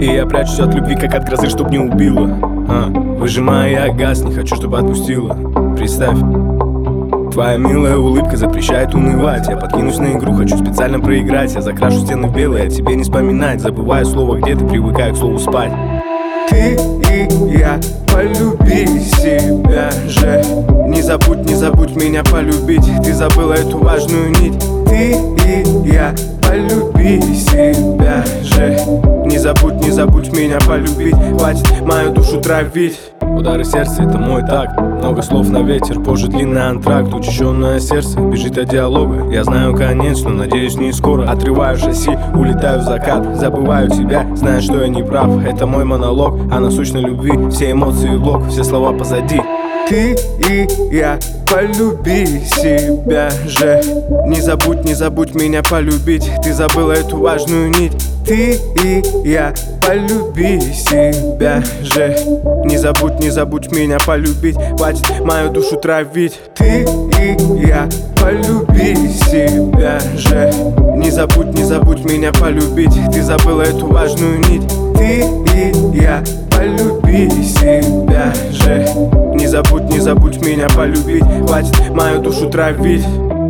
И я прячусь от любви, как от грозы, чтоб не убила. Выжимая я газ, не хочу, чтобы отпустила. Представь, твоя милая улыбка запрещает унывать. Я подкинусь на игру, хочу специально проиграть. Я закрашу стены в белое, о тебе не вспоминать. Забываю слово где ты, привыкаю к слову спать. Ты и я, полюби себя же. Не забудь меня полюбить. Ты забыла эту важную нить. Ты и я, полюби себя же. Не забудь меня полюбить. Хватит мою душу травить. Удары сердца — это мой такт. Много слов на ветер, позже длинный антракт. Учащенное сердце бежит от диалога. Я знаю конец, но надеюсь не скоро. Отрываю шасси, улетаю в закат. Забываю тебя, зная, что я не прав. Это мой монолог о насущной любви. Все эмоции в лог, все слова позади. Ты и я, полюби себя же. Не забудь меня полюбить. Ты забыла эту важную нить. Ты и я, полюби себя же. Не забудь меня полюбить. Хватит мою душу травить. Ты и я, полюби себя же. Не забудь меня полюбить. Ты забыла эту важную нить. Ты и я, полюби себя же. Не забудь меня полюбить. Хватит мою душу травить.